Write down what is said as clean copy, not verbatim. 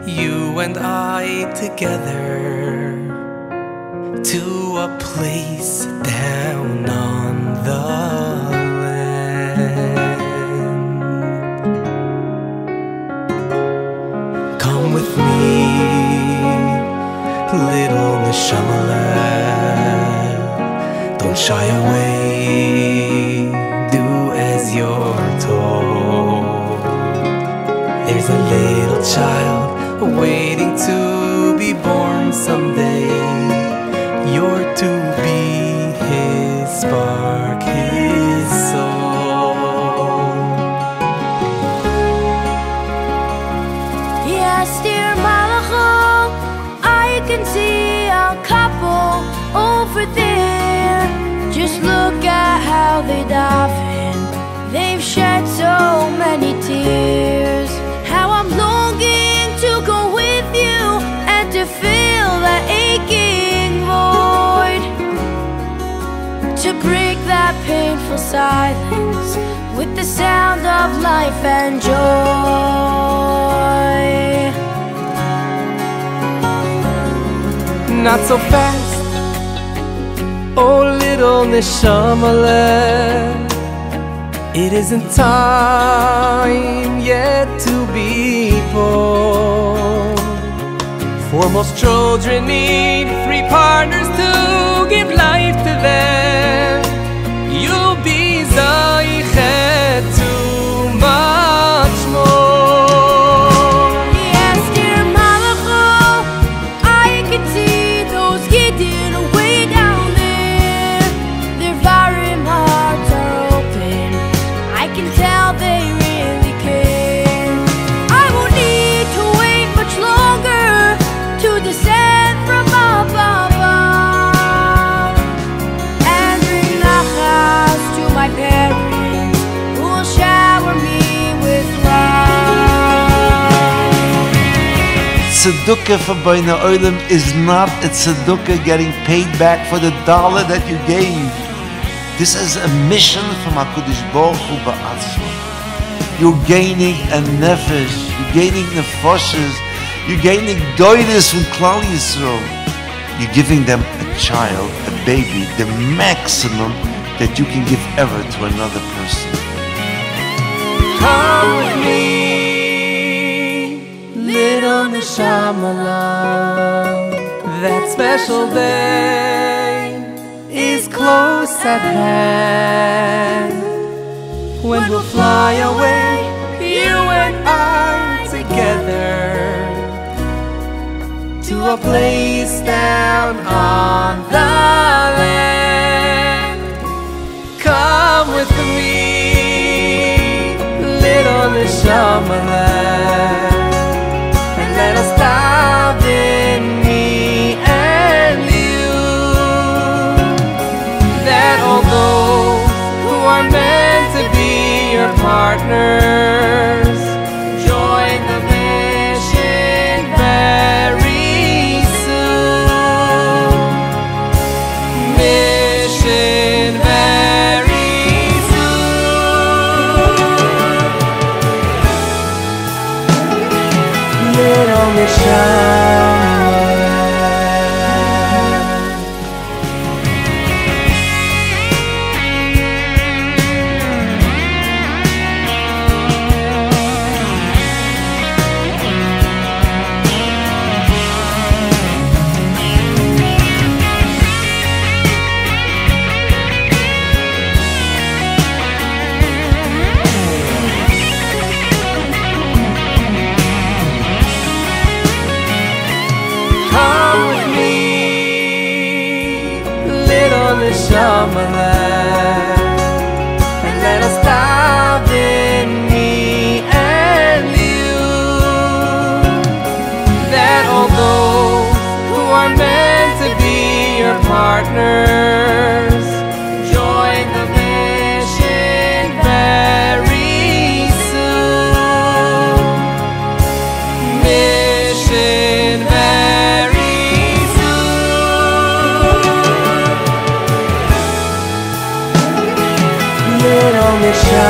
you and I together to a place down on the land. Come with me, little neshama, don't shy away, do as you're told. There's a little child waiting to be born someday. You're to be his spark, his soul. Yes, dear Malachal, I can see a couple over there. Just look at how they daven. They've shed so many tears. How I'm longing to go with you and to fill that aching void, to break that painful silence with the sound of life and joy. Not so fast, oh little neshama, it isn't time yet to be born. For most children need 3 partners to give life to them. You'll be zaichet to much more. Yes, dear Malachal, I can see those Yidden way down there. Their varim hearts are open, I can tell they really care. I won't need to wait much longer to descend from above and bring nachas to my parents, who will shower me with love. Tzedukah for Beina Olam is not a tzedukah getting paid back for the dollar that you gave. This is a mission from HaKadosh Baruch Hu Ba'atzmo. You're gaining a nefesh, you're gaining nefoshes, you're gaining doides from Klal Yisrael. You're giving them a child, a baby, the maximum that you can give ever to another person. Come with me, little neshama, that special day is close at hand, when we'll fly away, you and I together, to a place down on the land. Come with me, little neshama, and let us dive in, me and you, that all those who are meant to be your partners join the mission very soon. Mission very soon. Little mission. And let us dive in, me and you, that all those who are meant to be your partners join the mission very soon. Mission very soon. Little mission.